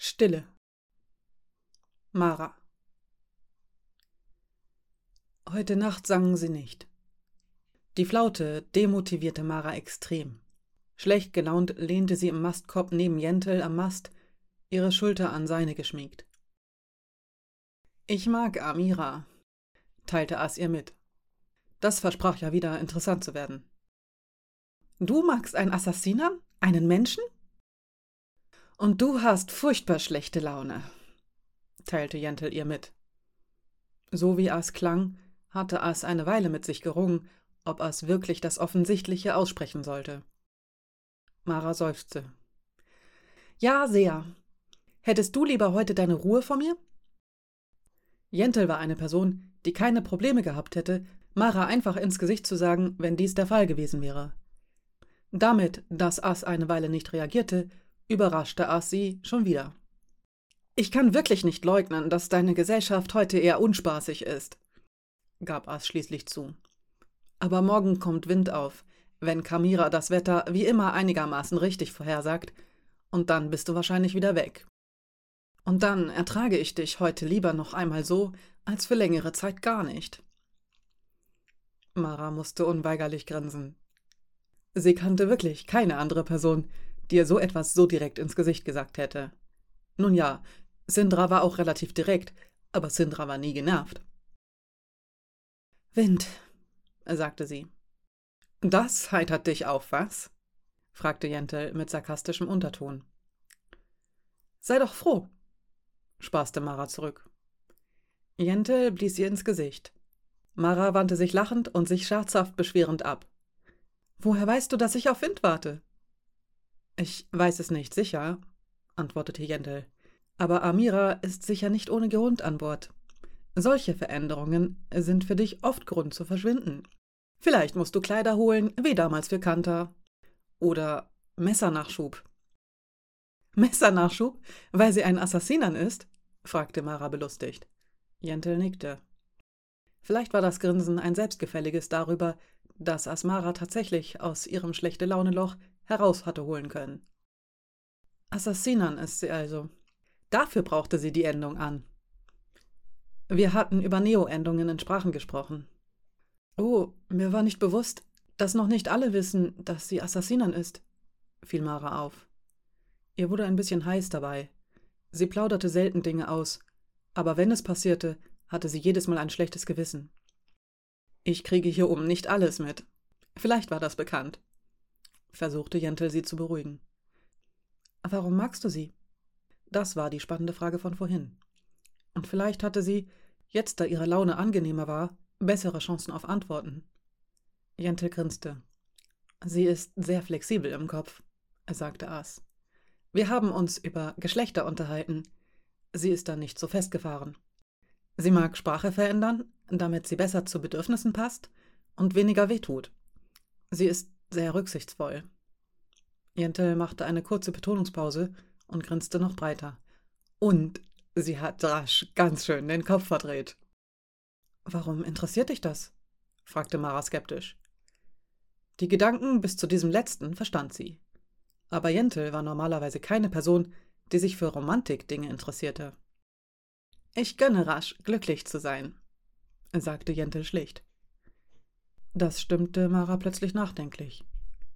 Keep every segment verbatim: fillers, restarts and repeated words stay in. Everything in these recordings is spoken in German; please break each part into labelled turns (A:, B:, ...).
A: Stille. Mara. Heute Nacht sangen sie nicht. Die Flaute demotivierte Mara extrem. Schlecht gelaunt lehnte sie im Mastkorb neben Jentel am Mast, ihre Schulter an seine geschmiegt. »Ich mag Amira«, teilte As ihr mit. Das versprach ja wieder interessant zu werden. »Du magst einen Assassinen? Einen Menschen?« »Und du hast furchtbar schlechte Laune«, teilte Jentel ihr mit. So wie As klang, hatte As eine Weile mit sich gerungen, ob As wirklich das Offensichtliche aussprechen sollte. Mara seufzte. »Ja, sehr. Hättest du lieber heute deine Ruhe vor mir?« Jentel war eine Person, die keine Probleme gehabt hätte, Mara einfach ins Gesicht zu sagen, wenn dies der Fall gewesen wäre. Damit, dass As eine Weile nicht reagierte, überraschte As sie schon wieder. »Ich kann wirklich nicht leugnen, dass deine Gesellschaft heute eher unspaßig ist«, gab As schließlich zu. »Aber morgen kommt Wind auf, wenn Kamira das Wetter wie immer einigermaßen richtig vorhersagt, und dann bist du wahrscheinlich wieder weg. Und dann ertrage ich dich heute lieber noch einmal so, als für längere Zeit gar nicht.« Mara musste unweigerlich grinsen. Sie kannte wirklich keine andere Person, die ihr so etwas so direkt ins Gesicht gesagt hätte. Nun ja, Sindra war auch relativ direkt, aber Sindra war nie genervt. »Wind«, sagte sie. »Das heitert dich auf, was?« fragte Jentel mit sarkastischem Unterton. »Sei doch froh«, spaßte Mara zurück. Jentel blies ihr ins Gesicht. Mara wandte sich lachend und sich scherzhaft beschwerend ab. »Woher weißt du, dass ich auf Wind warte?« »Ich weiß es nicht sicher«, antwortete Jentel. »Aber Amira ist sicher nicht ohne Grund an Bord. Solche Veränderungen sind für dich oft Grund zu verschwinden. Vielleicht musst du Kleider holen, wie damals für Kanta. Oder Messernachschub.« »Messernachschub, weil sie ein Assassinan ist?« fragte Mara belustigt. Jentel nickte. Vielleicht war das Grinsen ein selbstgefälliges darüber, dass Asmara tatsächlich aus ihrem Schlechte-Laune-Loch heraus hatte holen können. Assassinan ist sie also. Dafür brauchte sie die Endung an. Wir hatten über Neo-Endungen in Sprachen gesprochen. »Oh, mir war nicht bewusst, dass noch nicht alle wissen, dass sie Assassinan ist«, fiel Mara auf. Ihr wurde ein bisschen heiß dabei. Sie plauderte selten Dinge aus, aber wenn es passierte, hatte sie jedes Mal ein schlechtes Gewissen. »Ich kriege hier oben nicht alles mit. Vielleicht war das bekannt«, versuchte Jentel sie zu beruhigen. »Warum magst du sie?« Das war die spannende Frage von vorhin. Und vielleicht hatte sie, jetzt da ihre Laune angenehmer war, bessere Chancen auf Antworten. Jentel grinste. »Sie ist sehr flexibel im Kopf«, sagte As. »Wir haben uns über Geschlechter unterhalten. Sie ist da nicht so festgefahren. Sie mag Sprache verändern, damit sie besser zu Bedürfnissen passt und weniger wehtut. Sie ist sehr rücksichtsvoll.« Jentel machte eine kurze Betonungspause und grinste noch breiter. »Und sie hat rasch ganz schön den Kopf verdreht.« »Warum interessiert dich das?« fragte Mara skeptisch. Die Gedanken bis zu diesem letzten verstand sie. Aber Jentel war normalerweise keine Person, die sich für Romantik-Dinge interessierte. »Ich gönne Rasch, glücklich zu sein«, sagte Jentel schlicht. Das stimmte Mara plötzlich nachdenklich.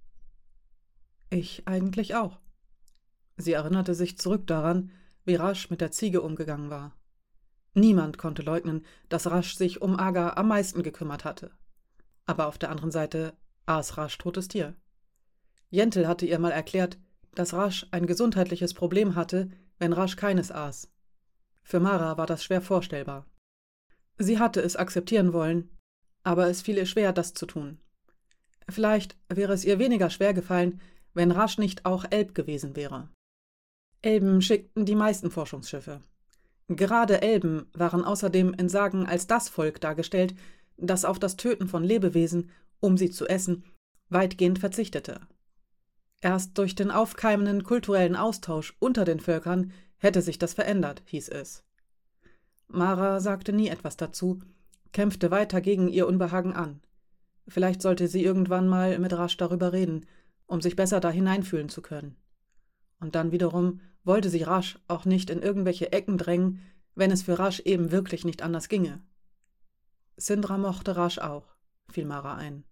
A: »Ich eigentlich auch.« Sie erinnerte sich zurück daran, wie Rasch mit der Ziege umgegangen war. Niemand konnte leugnen, dass Rasch sich um Aga am meisten gekümmert hatte. Aber auf der anderen Seite aß Rasch totes Tier. Jentel hatte ihr mal erklärt, dass Rasch ein gesundheitliches Problem hatte, wenn Rasch keines aß. Für Mara war das schwer vorstellbar. Sie hatte es akzeptieren wollen, aber es fiel ihr schwer, das zu tun. Vielleicht wäre es ihr weniger schwer gefallen, wenn Rasch nicht auch Elb gewesen wäre. Elben schickten die meisten Forschungsschiffe. Gerade Elben waren außerdem in Sagen als das Volk dargestellt, das auf das Töten von Lebewesen, um sie zu essen, weitgehend verzichtete. Erst durch den aufkeimenden kulturellen Austausch unter den Völkern hätte sich das verändert, hieß es. Mara sagte nie etwas dazu, kämpfte weiter gegen ihr Unbehagen an. Vielleicht sollte sie irgendwann mal mit Rasch darüber reden, um sich besser da hineinfühlen zu können. Und dann wiederum wollte sie Rasch auch nicht in irgendwelche Ecken drängen, wenn es für Rasch eben wirklich nicht anders ginge. Sindra mochte Rasch auch, fiel Mara ein.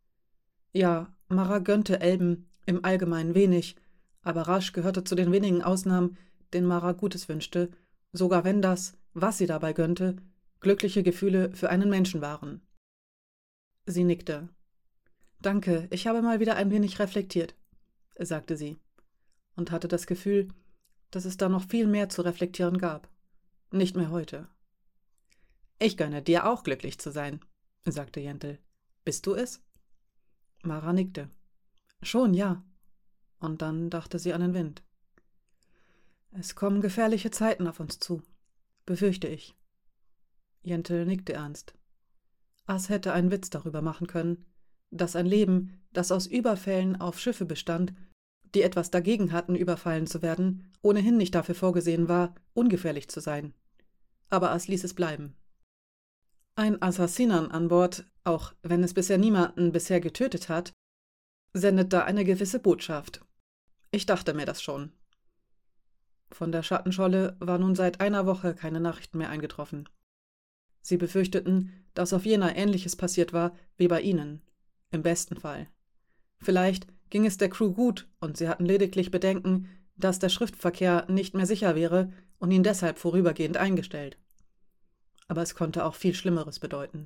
A: Ja, Mara gönnte Elben im Allgemeinen wenig, aber Rasch gehörte zu den wenigen Ausnahmen, denen Mara Gutes wünschte, sogar wenn das, was sie dabei gönnte, glückliche Gefühle für einen Menschen waren. Sie nickte. »Danke, ich habe mal wieder ein wenig reflektiert«, sagte sie, und hatte das Gefühl, dass es da noch viel mehr zu reflektieren gab. Nicht mehr heute. »Ich gönne dir auch, glücklich zu sein«, sagte Jentel. »Bist du es?« Mara nickte. »Schon, ja.« Und dann dachte sie an den Wind. »Es kommen gefährliche Zeiten auf uns zu, befürchte ich.« Jentel nickte ernst. As hätte einen Witz darüber machen können, dass ein Leben, das aus Überfällen auf Schiffe bestand, die etwas dagegen hatten, überfallen zu werden, ohnehin nicht dafür vorgesehen war, ungefährlich zu sein. Aber As ließ es bleiben. Ein Assassinan an Bord, auch wenn es bisher niemanden bisher getötet hat, sendet da eine gewisse Botschaft. Ich dachte mir das schon. Von der Schattenscholle war nun seit einer Woche keine Nachricht mehr eingetroffen. Sie befürchteten, dass auf Jena Ähnliches passiert war wie bei ihnen. Im besten Fall. Vielleicht ging es der Crew gut und sie hatten lediglich Bedenken, dass der Schriftverkehr nicht mehr sicher wäre und ihn deshalb vorübergehend eingestellt. Aber es konnte auch viel Schlimmeres bedeuten.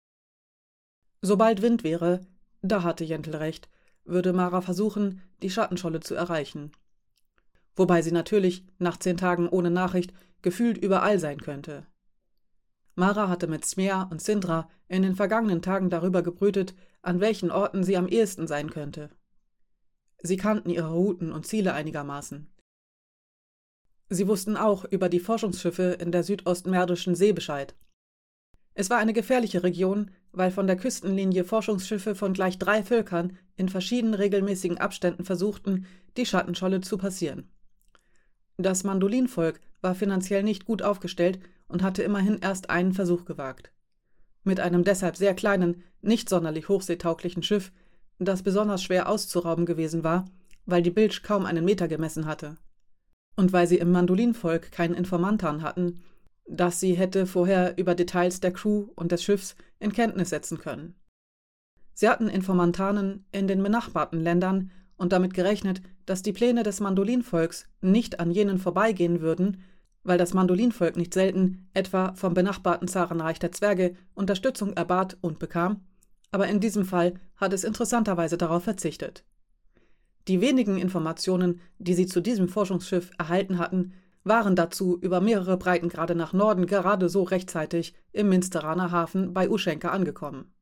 A: Sobald Wind wäre, da hatte Jentel recht, würde Mara versuchen, die Schattenscholle zu erreichen. Wobei sie natürlich, nach zehn Tagen ohne Nachricht, gefühlt überall sein könnte. Mara hatte mit Smea und Sindra in den vergangenen Tagen darüber gebrütet, an welchen Orten sie am ehesten sein könnte. Sie kannten ihre Routen und Ziele einigermaßen. Sie wussten auch über die Forschungsschiffe in der südostmerdischen See Bescheid. Es war eine gefährliche Region, weil von der Küstenlinie Forschungsschiffe von gleich drei Völkern in verschiedenen regelmäßigen Abständen versuchten, die Schattenscholle zu passieren. Das Mandolinvolk war finanziell nicht gut aufgestellt und hatte immerhin erst einen Versuch gewagt. Mit einem deshalb sehr kleinen, nicht sonderlich hochseetauglichen Schiff, das besonders schwer auszurauben gewesen war, weil die Bilge kaum einen Meter gemessen hatte. Und weil sie im Mandolinvolk keinen Informantan hatten, das sie hätte vorher über Details der Crew und des Schiffs in Kenntnis setzen können. Sie hatten Informantanen in den benachbarten Ländern und damit gerechnet, dass die Pläne des Mandolinvolks nicht an jenen vorbeigehen würden, weil das Mandolinvolk nicht selten etwa vom benachbarten Zarenreich der Zwerge Unterstützung erbat und bekam, aber in diesem Fall hat es interessanterweise darauf verzichtet. Die wenigen Informationen, die sie zu diesem Forschungsschiff erhalten hatten, waren dazu über mehrere Breitengrade nach Norden gerade so rechtzeitig im Minsteraner Hafen bei Uschenka angekommen.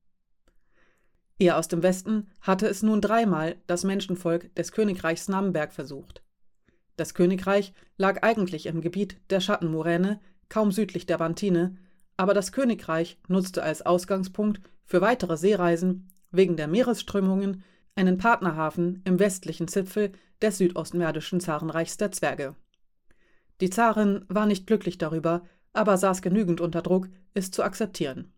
A: Eher aus dem Westen hatte es nun dreimal das Menschenvolk des Königreichs Namberg versucht. Das Königreich lag eigentlich im Gebiet der Schattenmoräne, kaum südlich der Bantine, aber das Königreich nutzte als Ausgangspunkt für weitere Seereisen wegen der Meeresströmungen einen Partnerhafen im westlichen Zipfel des südostmerdischen Zarenreichs der Zwerge. Die Zarin war nicht glücklich darüber, aber saß genügend unter Druck, es zu akzeptieren.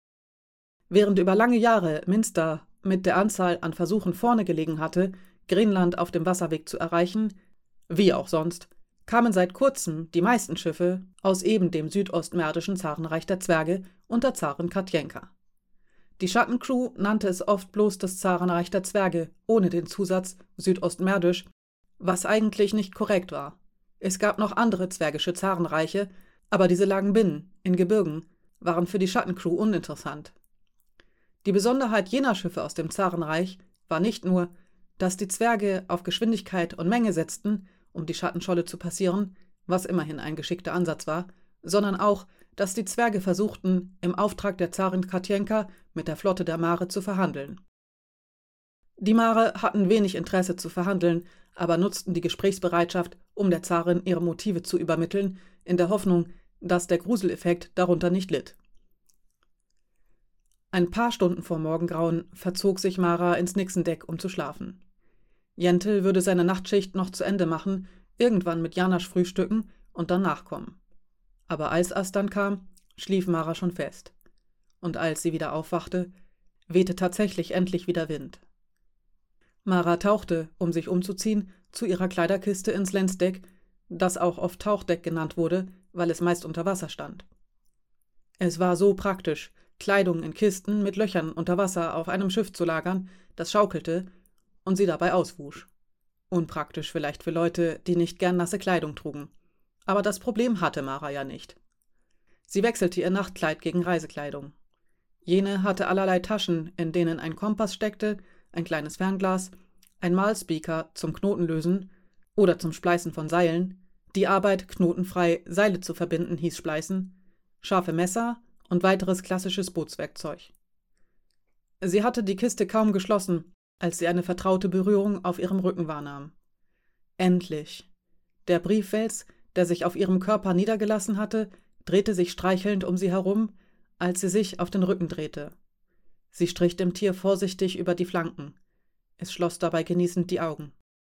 A: Während über lange Jahre Minster mit der Anzahl an Versuchen vorne gelegen hatte, Greenland auf dem Wasserweg zu erreichen, wie auch sonst, kamen seit kurzem die meisten Schiffe aus eben dem südostmerdischen Zarenreich der Zwerge unter Zarin Katjenka. Die Schattencrew nannte es oft bloß das Zarenreich der Zwerge, ohne den Zusatz südostmerdisch, was eigentlich nicht korrekt war. Es gab noch andere zwergische Zarenreiche, aber diese lagen binnen, in Gebirgen, waren für die Schattencrew uninteressant. Die Besonderheit jener Schiffe aus dem Zarenreich war nicht nur, dass die Zwerge auf Geschwindigkeit und Menge setzten, um die Schattenscholle zu passieren, was immerhin ein geschickter Ansatz war, sondern auch, dass die Zwerge versuchten, im Auftrag der Zarin Katjenka mit der Flotte der Mare zu verhandeln. Die Mare hatten wenig Interesse zu verhandeln, aber nutzten die Gesprächsbereitschaft, um der Zarin ihre Motive zu übermitteln, in der Hoffnung, dass der Gruseleffekt darunter nicht litt. Ein paar Stunden vor Morgengrauen verzog sich Mara ins Nixendeck, um zu schlafen. Jentel würde seine Nachtschicht noch zu Ende machen, irgendwann mit Janasch frühstücken und dann nachkommen. Aber als As dann kam, schlief Mara schon fest. Und als sie wieder aufwachte, wehte tatsächlich endlich wieder Wind. Mara tauchte, um sich umzuziehen, zu ihrer Kleiderkiste ins Länsdeck, das auch oft Tauchdeck genannt wurde, weil es meist unter Wasser stand. Es war so praktisch, Kleidung in Kisten mit Löchern unter Wasser auf einem Schiff zu lagern, das schaukelte und sie dabei auswusch. Unpraktisch vielleicht für Leute, die nicht gern nasse Kleidung trugen. Aber das Problem hatte Mara ja nicht. Sie wechselte ihr Nachtkleid gegen Reisekleidung. Jene hatte allerlei Taschen, in denen ein Kompass steckte, ein kleines Fernglas, ein Malspeaker zum Knotenlösen oder zum Spleißen von Seilen, die Arbeit, knotenfrei Seile zu verbinden, hieß Spleißen, scharfe Messer und weiteres klassisches Bootswerkzeug. Sie hatte die Kiste kaum geschlossen, als sie eine vertraute Berührung auf ihrem Rücken wahrnahm. Endlich! Der Briefwels, der sich auf ihrem Körper niedergelassen hatte, drehte sich streichelnd um sie herum, als sie sich auf den Rücken drehte. Sie strich dem Tier vorsichtig über die Flanken. Es schloss dabei genießend die Augen.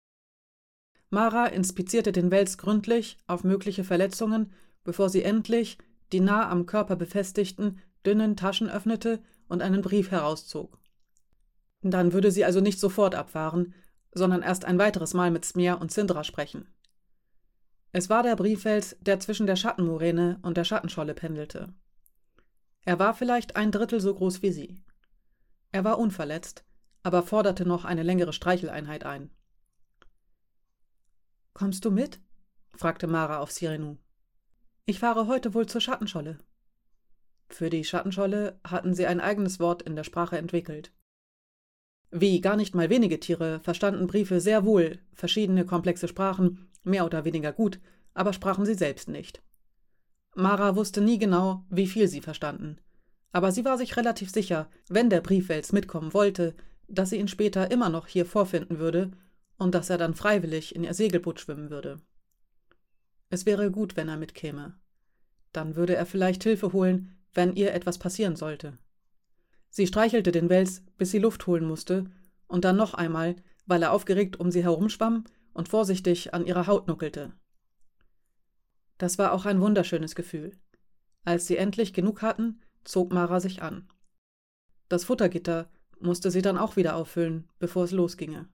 A: Mara inspizierte den Wels gründlich auf mögliche Verletzungen, bevor sie endlich die nah am Körper befestigten, dünnen Taschen öffnete und einen Brief herauszog. Dann würde sie also nicht sofort abfahren, sondern erst ein weiteres Mal mit Smjer und Sindra sprechen. Es war der Briefwels, der zwischen der Schattenmoräne und der Schattenscholle pendelte. Er war vielleicht ein Drittel so groß wie sie. Er war unverletzt, aber forderte noch eine längere Streicheleinheit ein. »Kommst du mit?« fragte Mara auf Sirenu. »Ich fahre heute wohl zur Schattenscholle.« Für die Schattenscholle hatten sie ein eigenes Wort in der Sprache entwickelt. Wie gar nicht mal wenige Tiere verstanden Briefe sehr wohl, verschiedene komplexe Sprachen, mehr oder weniger gut, aber sprachen sie selbst nicht. Mara wusste nie genau, wie viel sie verstanden, aber sie war sich relativ sicher, wenn der Briefwels mitkommen wollte, dass sie ihn später immer noch hier vorfinden würde und dass er dann freiwillig in ihr Segelboot schwimmen würde. Es wäre gut, wenn er mitkäme. Dann würde er vielleicht Hilfe holen, wenn ihr etwas passieren sollte. Sie streichelte den Wels, bis sie Luft holen musste, und dann noch einmal, weil er aufgeregt um sie herumschwamm und vorsichtig an ihrer Haut nuckelte. Das war auch ein wunderschönes Gefühl. Als sie endlich genug hatten, zog Mara sich an. Das Futtergitter musste sie dann auch wieder auffüllen, bevor es losginge.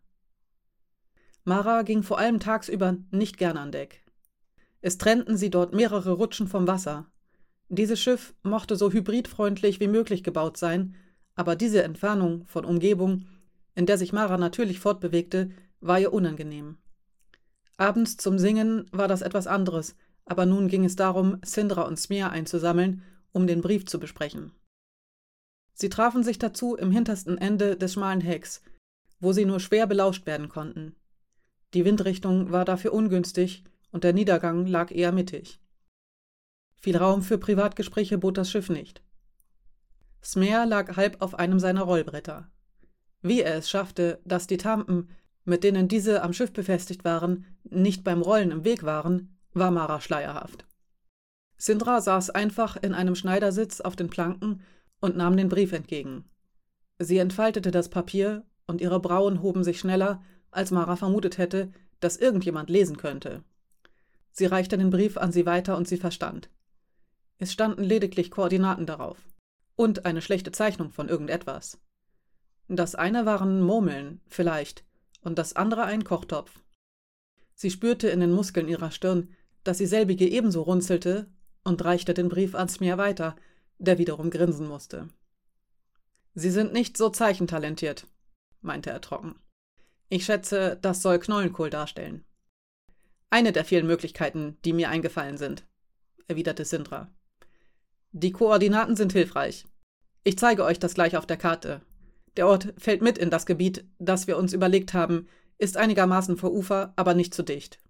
A: Mara ging vor allem tagsüber nicht gern an Deck. Es trennten sie dort mehrere Rutschen vom Wasser. Dieses Schiff mochte so hybridfreundlich wie möglich gebaut sein, aber diese Entfernung von Umgebung, in der sich Mara natürlich fortbewegte, war ihr unangenehm. Abends zum Singen war das etwas anderes, aber nun ging es darum, Sindra und Smjer einzusammeln, um den Brief zu besprechen. Sie trafen sich dazu im hintersten Ende des schmalen Hecks, wo sie nur schwer belauscht werden konnten. Die Windrichtung war dafür ungünstig und der Niedergang lag eher mittig. Viel Raum für Privatgespräche bot das Schiff nicht. Smjer lag halb auf einem seiner Rollbretter. Wie er es schaffte, dass die Tampen, mit denen diese am Schiff befestigt waren, nicht beim Rollen im Weg waren, war Mara schleierhaft. Sindra saß einfach in einem Schneidersitz auf den Planken und nahm den Brief entgegen. Sie entfaltete das Papier und ihre Brauen hoben sich schneller, als Mara vermutet hätte, dass irgendjemand lesen könnte. Sie reichte den Brief an sie weiter und sie verstand. Es standen lediglich Koordinaten darauf. Und eine schlechte Zeichnung von irgendetwas. Das eine waren Murmeln, vielleicht, und das andere ein Kochtopf. Sie spürte in den Muskeln ihrer Stirn, dass sie selbige ebenso runzelte und reichte den Brief an Smjer weiter, der wiederum grinsen musste. »Sie sind nicht so zeichentalentiert«, meinte er trocken. »Ich schätze, das soll Knollenkohl darstellen.« »Eine der vielen Möglichkeiten, die mir eingefallen sind«, erwiderte Sindra. »Die Koordinaten sind hilfreich. Ich zeige euch das gleich auf der Karte. Der Ort fällt mit in das Gebiet, das wir uns überlegt haben, ist einigermaßen vor Ufer, aber nicht zu dicht.«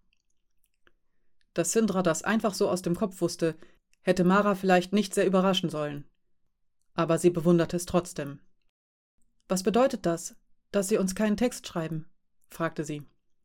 A: Dass Sindra das einfach so aus dem Kopf wusste, hätte Mara vielleicht nicht sehr überraschen sollen. Aber sie bewunderte es trotzdem. »Was bedeutet das, dass Sie uns keinen Text schreiben?« fragte sie.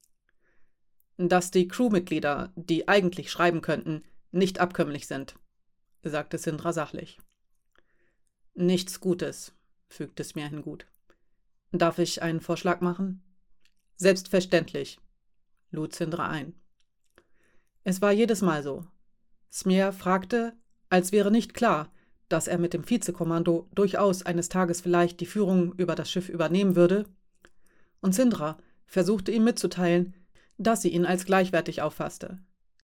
A: »Dass die Crewmitglieder, die eigentlich schreiben könnten, nicht abkömmlich sind«, sagte Sindra sachlich. »Nichts Gutes«, fügte Smjer hinzu. »Darf ich einen Vorschlag machen?« »Selbstverständlich«, lud Sindra ein. Es war jedes Mal so. Smjer fragte, als wäre nicht klar, dass er mit dem Vizekommando durchaus eines Tages vielleicht die Führung über das Schiff übernehmen würde, und Sindra versuchte ihm mitzuteilen, dass sie ihn als gleichwertig auffasste.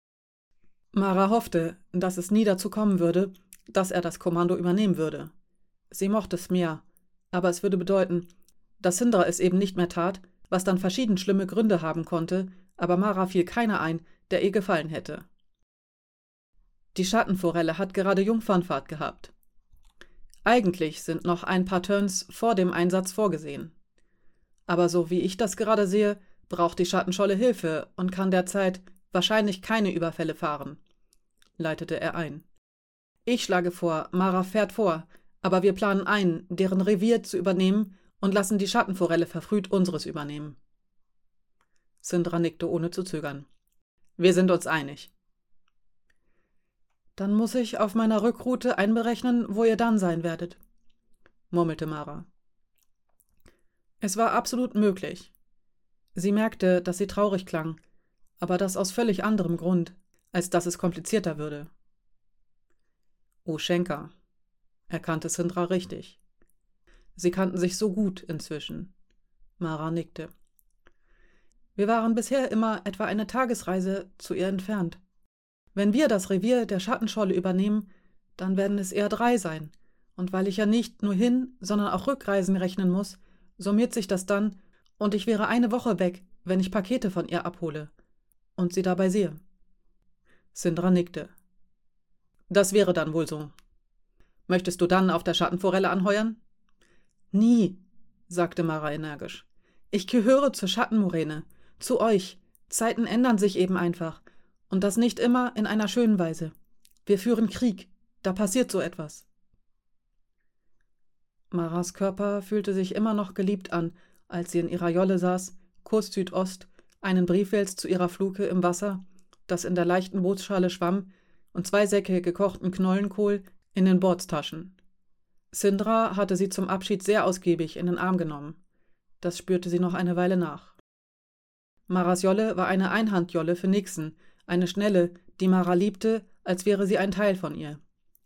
A: Mara hoffte, dass es nie dazu kommen würde, dass er das Kommando übernehmen würde. Sie mochte Smia, aber es würde bedeuten, dass Sindra es eben nicht mehr tat, was dann verschieden schlimme Gründe haben konnte, aber Mara fiel keiner ein, der ihr gefallen hätte. Die Schattenforelle hat gerade Jungfernfahrt gehabt. Eigentlich sind noch ein paar Turns vor dem Einsatz vorgesehen. Aber so wie ich das gerade sehe, braucht die Schattenscholle Hilfe und kann derzeit wahrscheinlich keine Überfälle fahren, leitete er ein. Ich schlage vor, Mara fährt vor, aber wir planen ein, deren Revier zu übernehmen und lassen die Schattenforelle verfrüht unseres übernehmen. Sindra nickte ohne zu zögern. Wir sind uns einig. Dann muss ich auf meiner Rückroute einberechnen, wo ihr dann sein werdet, murmelte Mara. Es war absolut möglich. Sie merkte, dass sie traurig klang, aber das aus völlig anderem Grund, als dass es komplizierter würde. Oschenka, erkannte Sindra richtig. Sie kannten sich so gut inzwischen. Mara nickte. Wir waren bisher immer etwa eine Tagesreise zu ihr entfernt. Wenn wir das Revier der Schattenscholle übernehmen, dann werden es eher drei sein. Und weil ich ja nicht nur Hin-, sondern auch Rückreisen rechnen muss, summiert sich das dann und ich wäre eine Woche weg, wenn ich Pakete von ihr abhole und sie dabei sehe. Sindra nickte. Das wäre dann wohl so. Möchtest du dann auf der Schattenforelle anheuern? Nie, sagte Mara energisch. Ich gehöre zur Schattenmoräne, zu euch. Zeiten ändern sich eben einfach. Und das nicht immer in einer schönen Weise. Wir führen Krieg. Da passiert so etwas. Maras Körper fühlte sich immer noch geliebt an, als sie in ihrer Jolle saß, Kurs Südost, einen Briefwels zu ihrer Fluke im Wasser, das in der leichten Bootsschale schwamm, und zwei Säcke gekochten Knollenkohl in den Bordstaschen. Sindra hatte sie zum Abschied sehr ausgiebig in den Arm genommen. Das spürte sie noch eine Weile nach. Maras Jolle war eine Einhandjolle für Nixon, eine schnelle, die Mara liebte, als wäre sie ein Teil von ihr.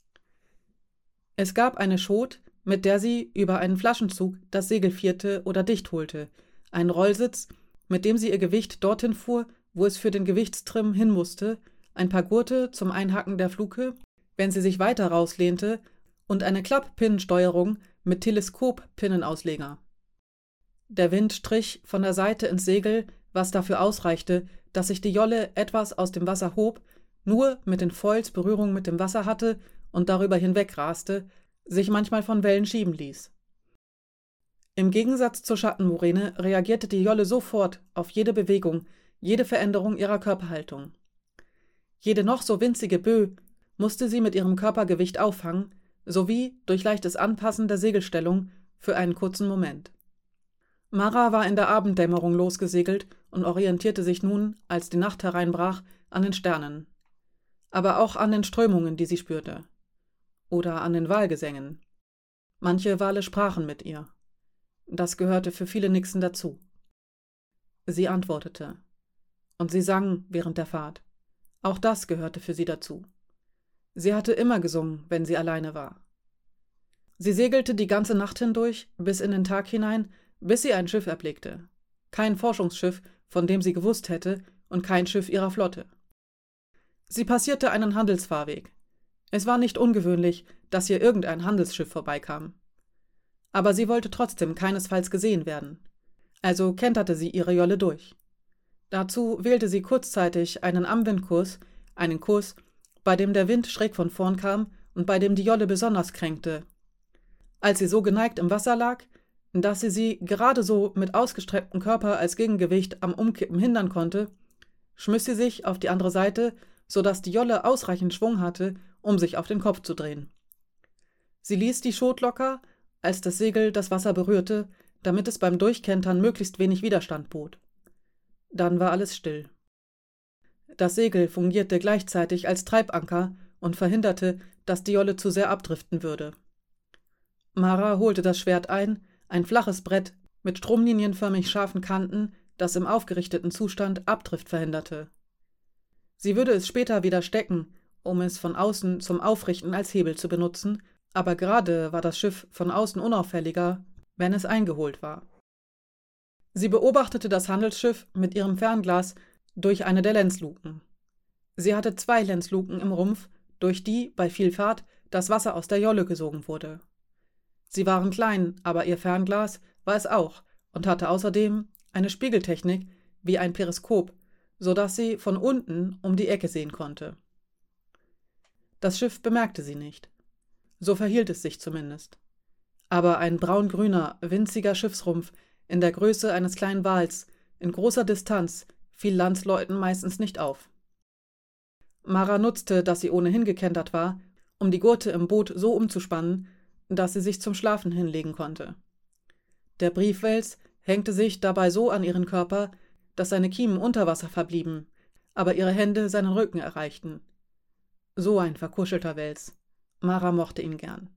A: Es gab eine Schot, mit der sie über einen Flaschenzug das Segel vierte oder dicht holte, einen Rollsitz, mit dem sie ihr Gewicht dorthin fuhr, wo es für den Gewichtstrim hin musste, ein paar Gurte zum Einhacken der Fluke, wenn sie sich weiter rauslehnte, und eine Klapppinnensteuerung mit Teleskop-Pinnenausleger. Der Wind strich von der Seite ins Segel, was dafür ausreichte, dass sich die Jolle etwas aus dem Wasser hob, nur mit den Foils Berührung mit dem Wasser hatte und darüber hinweg raste, sich manchmal von Wellen schieben ließ. Im Gegensatz zur Schattenmoräne reagierte die Jolle sofort auf jede Bewegung, jede Veränderung ihrer Körperhaltung. Jede noch so winzige Böe musste sie mit ihrem Körpergewicht auffangen, sowie durch leichtes Anpassen der Segelstellung für einen kurzen Moment. Mara war in der Abenddämmerung losgesegelt und orientierte sich nun, als die Nacht hereinbrach, an den Sternen. Aber auch an den Strömungen, die sie spürte. Oder an den Walgesängen. Manche Wale sprachen mit ihr. Das gehörte für viele Nixen dazu. Sie antwortete. Und sie sang während der Fahrt. Auch das gehörte für sie dazu. Sie hatte immer gesungen, wenn sie alleine war. Sie segelte die ganze Nacht hindurch, bis in den Tag hinein, bis sie ein Schiff erblickte. Kein Forschungsschiff, von dem sie gewusst hätte, und kein Schiff ihrer Flotte. Sie passierte einen Handelsfahrweg. Es war nicht ungewöhnlich, dass hier irgendein Handelsschiff vorbeikam. Aber sie wollte trotzdem keinesfalls gesehen werden. Also kenterte sie ihre Jolle durch. Dazu wählte sie kurzzeitig einen Amwindkurs, einen Kurs, bei dem der Wind schräg von vorn kam und bei dem die Jolle besonders kränkte. Als sie so geneigt im Wasser lag, dass sie sie gerade so mit ausgestrecktem Körper als Gegengewicht am Umkippen hindern konnte, schmiss sie sich auf die andere Seite, sodass die Jolle ausreichend Schwung hatte, um sich auf den Kopf zu drehen. Sie ließ die Schot locker, als das Segel das Wasser berührte, damit es beim Durchkentern möglichst wenig Widerstand bot. Dann war alles still. Das Segel fungierte gleichzeitig als Treibanker und verhinderte, dass die Jolle zu sehr abdriften würde. Mara holte das Schwert ein, ein flaches Brett mit stromlinienförmig scharfen Kanten, das im aufgerichteten Zustand Abdrift verhinderte. Sie würde es später wieder stecken, um es von außen zum Aufrichten als Hebel zu benutzen, aber gerade war das Schiff von außen unauffälliger, wenn es eingeholt war. Sie beobachtete das Handelsschiff mit ihrem Fernglas durch eine der Lenzluken. Sie hatte zwei Längsluken im Rumpf, durch die, bei viel Fahrt, das Wasser aus der Jolle gesogen wurde. Sie waren klein, aber ihr Fernglas war es auch und hatte außerdem eine Spiegeltechnik wie ein Periskop, so dass sie von unten um die Ecke sehen konnte. Das Schiff bemerkte sie nicht. So verhielt es sich zumindest. Aber ein braungrüner, winziger Schiffsrumpf in der Größe eines kleinen Wals in großer Distanz fiel Landsleuten meistens nicht auf. Mara nutzte, dass sie ohnehin gekentert war, um die Gurte im Boot so umzuspannen, dass sie sich zum Schlafen hinlegen konnte. Der Briefwels hängte sich dabei so an ihren Körper, dass seine Kiemen unter Wasser verblieben, aber ihre Hände seinen Rücken erreichten. So ein verkuschelter Wels. Mara mochte ihn gern.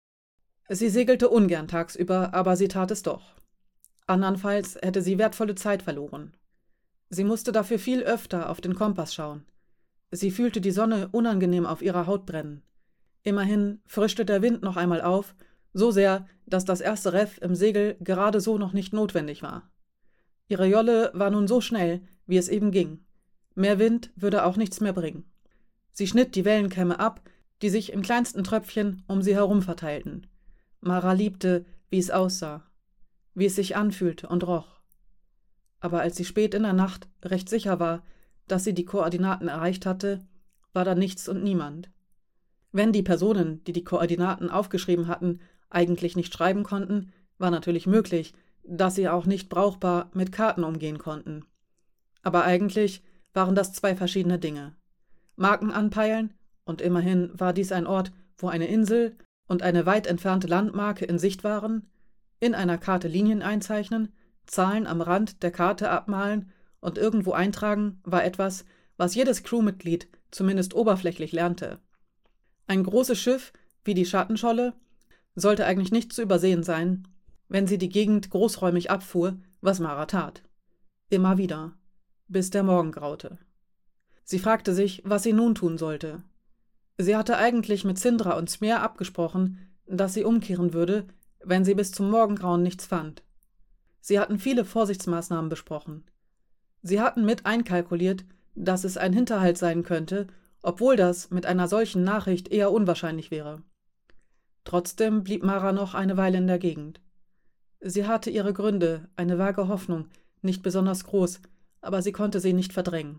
A: Sie segelte ungern tagsüber, aber sie tat es doch. Andernfalls hätte sie wertvolle Zeit verloren. Sie musste dafür viel öfter auf den Kompass schauen. Sie fühlte die Sonne unangenehm auf ihrer Haut brennen. Immerhin frischte der Wind noch einmal auf, so sehr, dass das erste Reff im Segel gerade so noch nicht notwendig war. Ihre Jolle war nun so schnell, wie es eben ging. Mehr Wind würde auch nichts mehr bringen. Sie schnitt die Wellenkämme ab, die sich in kleinsten Tröpfchen um sie herum verteilten. Mara liebte, wie es aussah, wie es sich anfühlte und roch. Aber als sie spät in der Nacht recht sicher war, dass sie die Koordinaten erreicht hatte, war da nichts und niemand. Wenn die Personen, die die Koordinaten aufgeschrieben hatten, eigentlich nicht schreiben konnten, war natürlich möglich, dass sie auch nicht brauchbar mit Karten umgehen konnten. Aber eigentlich waren das zwei verschiedene Dinge. Marken anpeilen, und immerhin war dies ein Ort, wo eine Insel und eine weit entfernte Landmarke in Sicht waren, in einer Karte Linien einzeichnen, Zahlen am Rand der Karte abmalen und irgendwo eintragen, war etwas, was jedes Crewmitglied zumindest oberflächlich lernte. Ein großes Schiff, wie die Schattenscholle, sollte eigentlich nicht zu übersehen sein, wenn sie die Gegend großräumig abfuhr, was Mara tat. Immer wieder, bis der Morgen graute. Sie fragte sich, was sie nun tun sollte. Sie hatte eigentlich mit Sindra und Smer abgesprochen, dass sie umkehren würde, wenn sie bis zum Morgengrauen nichts fand. Sie hatten viele Vorsichtsmaßnahmen besprochen. Sie hatten mit einkalkuliert, dass es ein Hinterhalt sein könnte, obwohl das mit einer solchen Nachricht eher unwahrscheinlich wäre. Trotzdem blieb Mara noch eine Weile in der Gegend. Sie hatte ihre Gründe, eine vage Hoffnung, nicht besonders groß, aber sie konnte sie nicht verdrängen.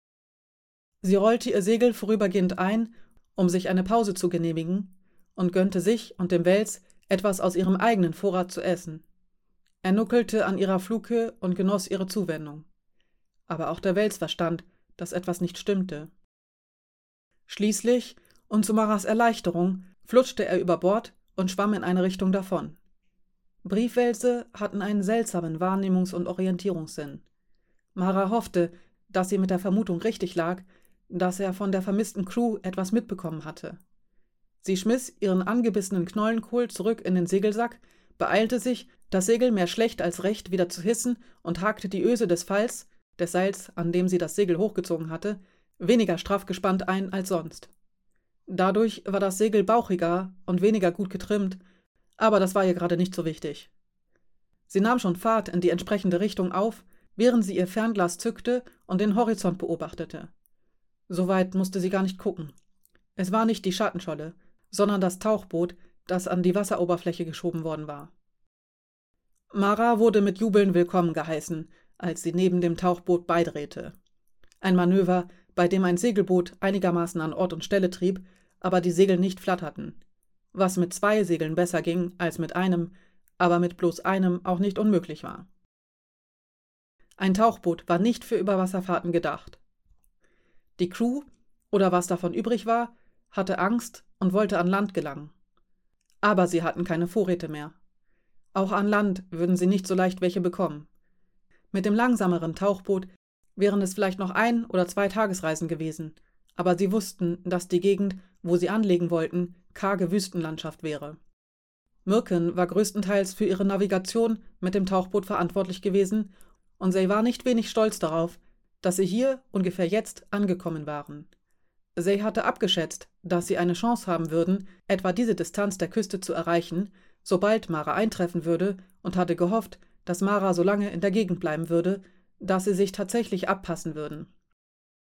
A: Sie rollte ihr Segel vorübergehend ein, um sich eine Pause zu genehmigen, und gönnte sich und dem Wels etwas aus ihrem eigenen Vorrat zu essen. Er nuckelte an ihrer Flughöhe und genoss ihre Zuwendung. Aber auch der Wels verstand, dass etwas nicht stimmte. Schließlich, und zu Maras Erleichterung, flutschte er über Bord und schwamm in eine Richtung davon. Briefwälse hatten einen seltsamen Wahrnehmungs- und Orientierungssinn. Mara hoffte, dass sie mit der Vermutung richtig lag, dass er von der vermissten Crew etwas mitbekommen hatte. Sie schmiss ihren angebissenen Knollenkohl zurück in den Segelsack, beeilte sich, das Segel mehr schlecht als recht wieder zu hissen und hakte die Öse des Falls, des Seils, an dem sie das Segel hochgezogen hatte, weniger straff gespannt ein als sonst. Dadurch war das Segel bauchiger und weniger gut getrimmt, aber das war ihr gerade nicht so wichtig. Sie nahm schon Fahrt in die entsprechende Richtung auf, während sie ihr Fernglas zückte und den Horizont beobachtete. So weit musste sie gar nicht gucken. Es war nicht die Schattenscholle, sondern das Tauchboot, das an die Wasseroberfläche geschoben worden war. Mara wurde mit Jubeln willkommen geheißen, als sie neben dem Tauchboot beidrehte. Ein Manöver, bei dem ein Segelboot einigermaßen an Ort und Stelle trieb, aber die Segel nicht flatterten. Was mit zwei Segeln besser ging als mit einem, aber mit bloß einem auch nicht unmöglich war. Ein Tauchboot war nicht für Überwasserfahrten gedacht. Die Crew, oder was davon übrig war, hatte Angst und wollte an Land gelangen. Aber sie hatten keine Vorräte mehr. Auch an Land würden sie nicht so leicht welche bekommen. Mit dem langsameren Tauchboot wären es vielleicht noch ein- oder zwei Tagesreisen gewesen, aber sie wussten, dass die Gegend, wo sie anlegen wollten, karge Wüstenlandschaft wäre. Mirken war größtenteils für ihre Navigation mit dem Tauchboot verantwortlich gewesen, und sie war nicht wenig stolz darauf, dass sie hier ungefähr jetzt angekommen waren. Sie hatte abgeschätzt, dass sie eine Chance haben würden, etwa diese Distanz der Küste zu erreichen, sobald Mara eintreffen würde, und hatte gehofft, dass Mara so lange in der Gegend bleiben würde, dass sie sich tatsächlich abpassen würden.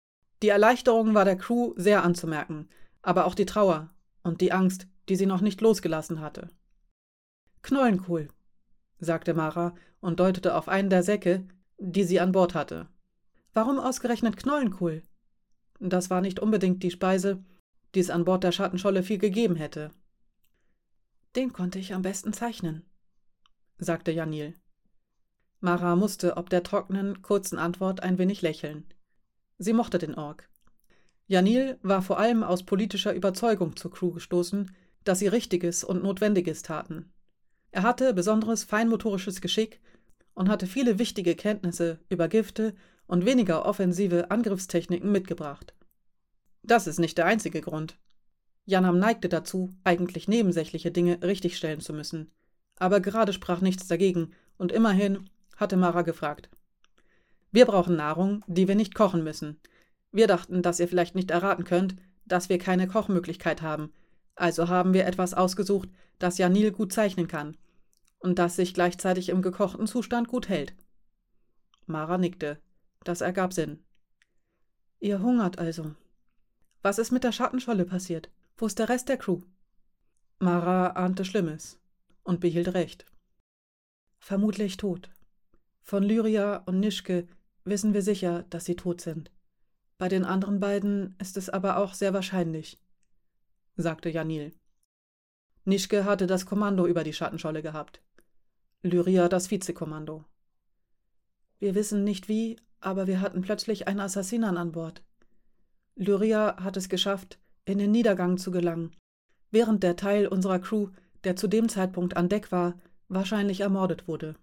A: Die Erleichterung war der Crew sehr anzumerken, aber auch die Trauer und die Angst, die sie noch nicht losgelassen hatte. »Knollenkohl«, sagte Mara und deutete auf einen der Säcke, die sie an Bord hatte. »Warum ausgerechnet Knollenkohl?« Das war nicht unbedingt die Speise, die es an Bord der Schattenscholle viel gegeben hätte. »Den konnte ich am besten zeichnen«, sagte Janil. Mara musste ob der trockenen, kurzen Antwort ein wenig lächeln. Sie mochte den Ork. Janil war vor allem aus politischer Überzeugung zur Crew gestoßen, dass sie Richtiges und Notwendiges taten. Er hatte besonderes feinmotorisches Geschick und hatte viele wichtige Kenntnisse über Gifte und weniger offensive Angriffstechniken mitgebracht. Das ist nicht der einzige Grund. Janam neigte dazu, eigentlich nebensächliche Dinge richtigstellen zu müssen. Aber gerade sprach nichts dagegen, und immerhin hatte Mara gefragt. »Wir brauchen Nahrung, die wir nicht kochen müssen. Wir dachten, dass ihr vielleicht nicht erraten könnt, dass wir keine Kochmöglichkeit haben. Also haben wir etwas ausgesucht, das Janil gut zeichnen kann und das sich gleichzeitig im gekochten Zustand gut hält.« Mara nickte. Das ergab Sinn. »Ihr hungert also. Was ist mit der Schattenscholle passiert? Wo ist der Rest der Crew?« Mara ahnte Schlimmes und behielt recht. »Vermutlich tot. Von Lyria und Nischke wissen wir sicher, dass sie tot sind. Bei den anderen beiden ist es aber auch sehr wahrscheinlich«, sagte Janil. Nischke hatte das Kommando über die Schattenscholle gehabt. Lyria das Vizekommando. »Wir wissen nicht wie, aber wir hatten plötzlich einen Assassinen an Bord. Lyria hat es geschafft, in den Niedergang zu gelangen, während der Teil unserer Crew, der zu dem Zeitpunkt an Deck war, wahrscheinlich ermordet wurde.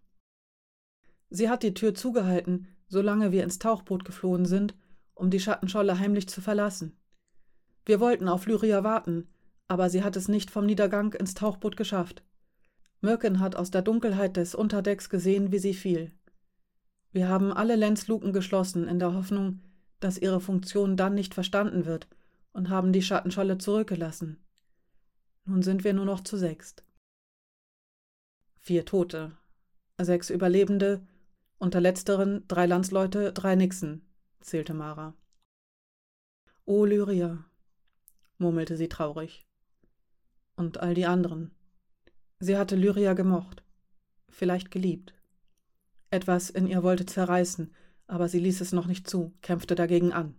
A: Sie hat die Tür zugehalten, solange wir ins Tauchboot geflohen sind, um die Schattenscholle heimlich zu verlassen. Wir wollten auf Lyria warten, aber sie hat es nicht vom Niedergang ins Tauchboot geschafft. Mirken hat aus der Dunkelheit des Unterdecks gesehen, wie sie fiel. Wir haben alle Lenzluken geschlossen, in der Hoffnung, dass ihre Funktion dann nicht verstanden wird, und haben die Schattenscholle zurückgelassen. Nun sind wir nur noch zu sechst.« Vier Tote, sechs Überlebende, unter letzteren drei Landsleute, drei Nixen, zählte Mara. »O Lyria«, murmelte sie traurig. Und all die anderen. Sie hatte Lyria gemocht, vielleicht geliebt. Etwas in ihr wollte zerreißen, aber sie ließ es noch nicht zu, kämpfte dagegen an.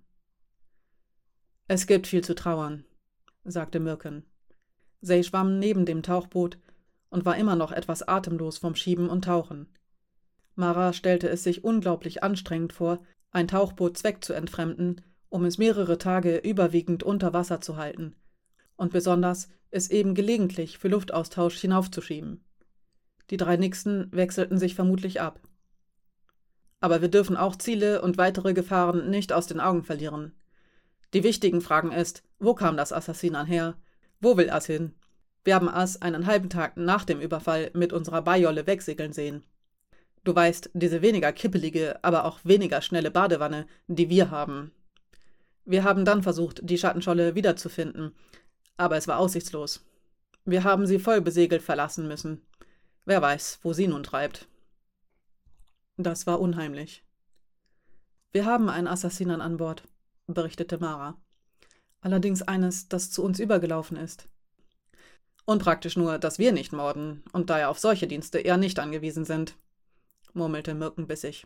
A: »Es gibt viel zu trauern«, sagte Mirken. Sei schwamm neben dem Tauchboot und war immer noch etwas atemlos vom Schieben und Tauchen. Mara stellte es sich unglaublich anstrengend vor, ein Tauchboot zweckzuentfremden, um es mehrere Tage überwiegend unter Wasser zu halten und besonders es eben gelegentlich für Luftaustausch hinaufzuschieben. Die drei Nixen wechselten sich vermutlich ab. Aber wir dürfen auch Ziele und weitere Gefahren nicht aus den Augen verlieren. Die wichtigen Fragen ist, wo kam das Assassinan her? Wo will Ass hin? Wir haben Ass einen halben Tag nach dem Überfall mit unserer Beijolle wegsegeln sehen. Du weißt, diese weniger kippelige, aber auch weniger schnelle Badewanne, die wir haben. Wir haben dann versucht, die Schattenscholle wiederzufinden, aber es war aussichtslos. Wir haben sie voll besegelt verlassen müssen. Wer weiß, wo sie nun treibt.« Das war unheimlich. »Wir haben einen Assassinen an Bord«, berichtete Mara. »Allerdings eines, das zu uns übergelaufen ist.« »Unpraktisch nur, dass wir nicht morden und daher auf solche Dienste eher nicht angewiesen sind«, murmelte Mirken bissig.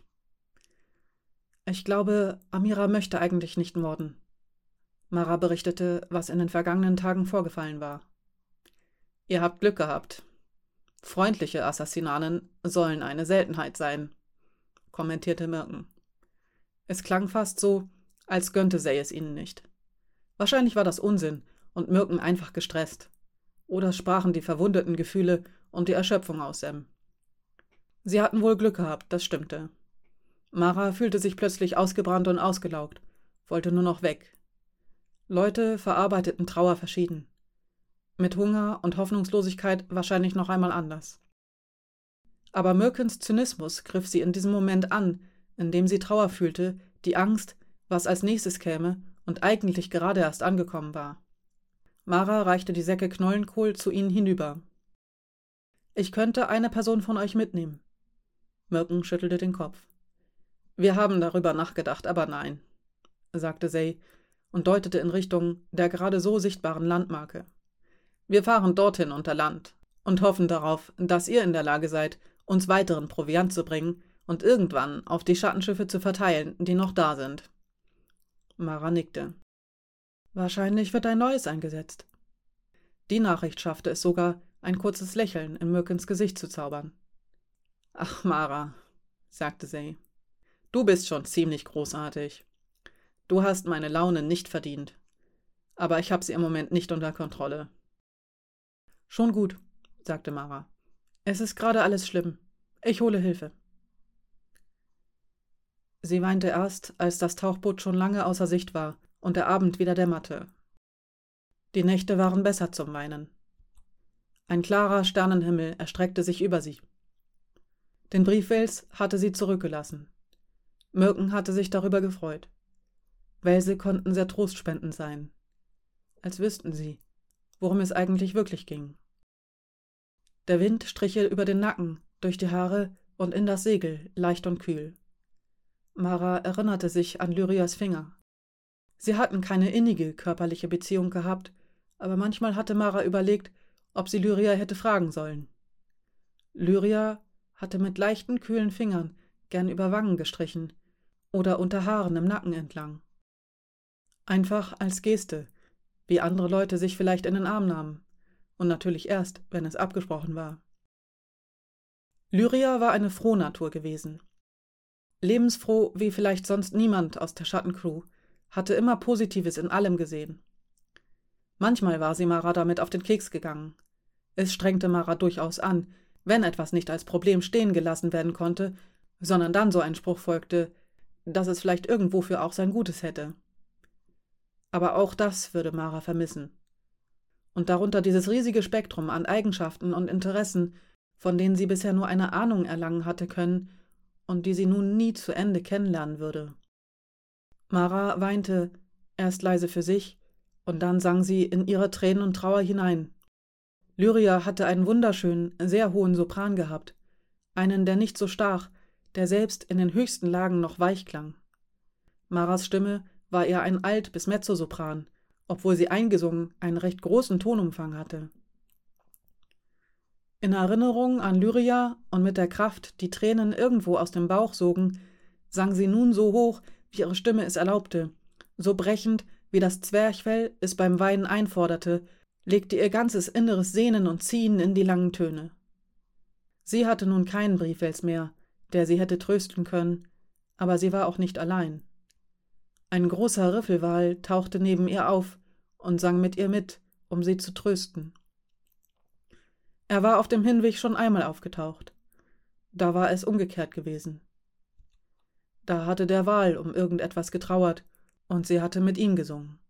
A: »Ich glaube, Amira möchte eigentlich nicht morden.« Mara berichtete, was in den vergangenen Tagen vorgefallen war. »Ihr habt Glück gehabt. Freundliche Assassinanen sollen eine Seltenheit sein«, kommentierte Mirken. Es klang fast so, als gönnte Sei es ihnen nicht. Wahrscheinlich war das Unsinn und Mirken einfach gestresst. Oder sprachen die verwundeten Gefühle und die Erschöpfung aus Sam. Sie hatten wohl Glück gehabt, das stimmte. Mara fühlte sich plötzlich ausgebrannt und ausgelaugt, wollte nur noch weg. Leute verarbeiteten Trauer verschieden. Mit Hunger und Hoffnungslosigkeit wahrscheinlich noch einmal anders. Aber Mirkens Zynismus griff sie in diesem Moment an, in dem sie Trauer fühlte, die Angst, was als nächstes käme und eigentlich gerade erst angekommen war. Mara reichte die Säcke Knollenkohl zu ihnen hinüber. »Ich könnte eine Person von euch mitnehmen.« Mirken schüttelte den Kopf. »Wir haben darüber nachgedacht, aber nein«, sagte Say und deutete in Richtung der gerade so sichtbaren Landmarke. »Wir fahren dorthin unter Land und hoffen darauf, dass ihr in der Lage seid, uns weiteren Proviant zu bringen und irgendwann auf die Schattenschiffe zu verteilen, die noch da sind.« Mara nickte. »Wahrscheinlich wird ein neues eingesetzt.« Die Nachricht schaffte es sogar, ein kurzes Lächeln in Mirkens Gesicht zu zaubern. »Ach, Mara«, sagte Say, »du bist schon ziemlich großartig. Du hast meine Laune nicht verdient. Aber ich habe sie im Moment nicht unter Kontrolle.« »Schon gut«, sagte Mara. »Es ist gerade alles schlimm. Ich hole Hilfe.« Sie weinte erst, als das Tauchboot schon lange außer Sicht war und der Abend wieder dämmerte. Die Nächte waren besser zum Weinen. Ein klarer Sternenhimmel erstreckte sich über sie. Den Briefwels hatte sie zurückgelassen. Mirken hatte sich darüber gefreut. Wälse konnten sehr trostspendend sein. Als wüssten sie, worum es eigentlich wirklich ging. Der Wind strich ihr über den Nacken, durch die Haare und in das Segel, leicht und kühl. Mara erinnerte sich an Lyrias Finger. Sie hatten keine innige körperliche Beziehung gehabt, aber manchmal hatte Mara überlegt, ob sie Lyria hätte fragen sollen. Lyria hatte mit leichten, kühlen Fingern gern über Wangen gestrichen oder unter Haaren im Nacken entlang. Einfach als Geste, wie andere Leute sich vielleicht in den Arm nahmen, und natürlich erst, wenn es abgesprochen war. Lyria war eine Frohnatur gewesen. Lebensfroh wie vielleicht sonst niemand aus der Schattencrew, hatte immer Positives in allem gesehen. Manchmal war sie Mara damit auf den Keks gegangen. Es strengte Mara durchaus an, wenn etwas nicht als Problem stehen gelassen werden konnte, sondern dann so ein Spruch folgte, dass es vielleicht irgendwofür auch sein Gutes hätte. Aber auch das würde Mara vermissen. Und darunter dieses riesige Spektrum an Eigenschaften und Interessen, von denen sie bisher nur eine Ahnung erlangen hatte können und die sie nun nie zu Ende kennenlernen würde. Mara weinte, erst leise für sich, und dann sang sie in ihre Tränen und Trauer hinein. Lyria hatte einen wunderschönen, sehr hohen Sopran gehabt, einen, der nicht so stach, der selbst in den höchsten Lagen noch weich klang. Maras Stimme war eher ein Alt- bis Mezzosopran, obwohl sie eingesungen einen recht großen Tonumfang hatte. In Erinnerung an Lyria und mit der Kraft, die Tränen irgendwo aus dem Bauch sogen, sang sie nun so hoch, wie ihre Stimme es erlaubte, so brechend, wie das Zwerchfell es beim Weinen einforderte, legte ihr ganzes inneres Sehnen und Ziehen in die langen Töne. Sie hatte nun keinen Briefwels mehr, der sie hätte trösten können, aber sie war auch nicht allein. Ein großer Riffelwal tauchte neben ihr auf und sang mit ihr mit, um sie zu trösten. Er war auf dem Hinweg schon einmal aufgetaucht. Da war es umgekehrt gewesen. Da hatte der Wal um irgendetwas getrauert, und sie hatte mit ihm gesungen.